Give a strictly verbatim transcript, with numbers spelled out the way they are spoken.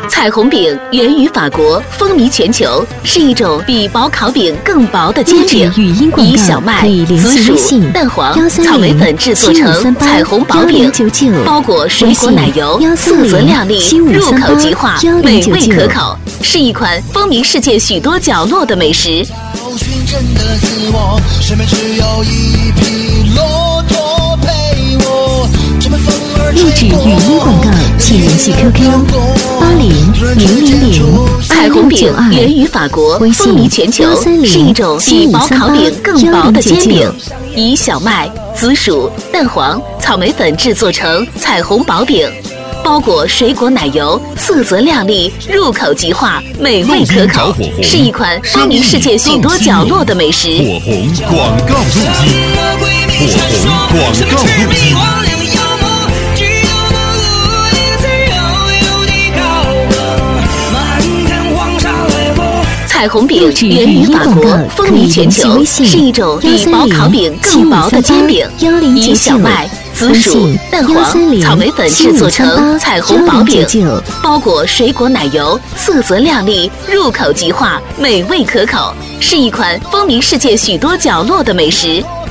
彩虹饼源于法国，风靡全球，是一种比薄烤饼更薄的煎饼，以小麦、紫薯、蛋黄、草莓粉制作成彩虹薄饼，包裹水果奶油，色泽亮丽，入口即化，美味可口，是一款风靡世界许多角落的美食。 录制语音广告，请联系 Q Q 八零零零零。 彩虹饼源于法国，风靡全球，是一种比薄烤饼更薄的煎饼，以小麦、紫薯、蛋黄、草莓粉制作成彩虹薄饼，包裹水果奶油，色泽亮丽，入口即化，美味可口，是一款风靡世界许多角落的美食。 火红广告路径，火红广告路径。 彩虹饼源于法国，风靡全球，是一种比薄烤饼更薄的煎饼，以小麦、紫薯、蛋黄、草莓粉制作成彩虹薄饼，包裹水果奶油，色泽亮丽，入口即化，美味可口，是一款风靡世界许多角落的美食。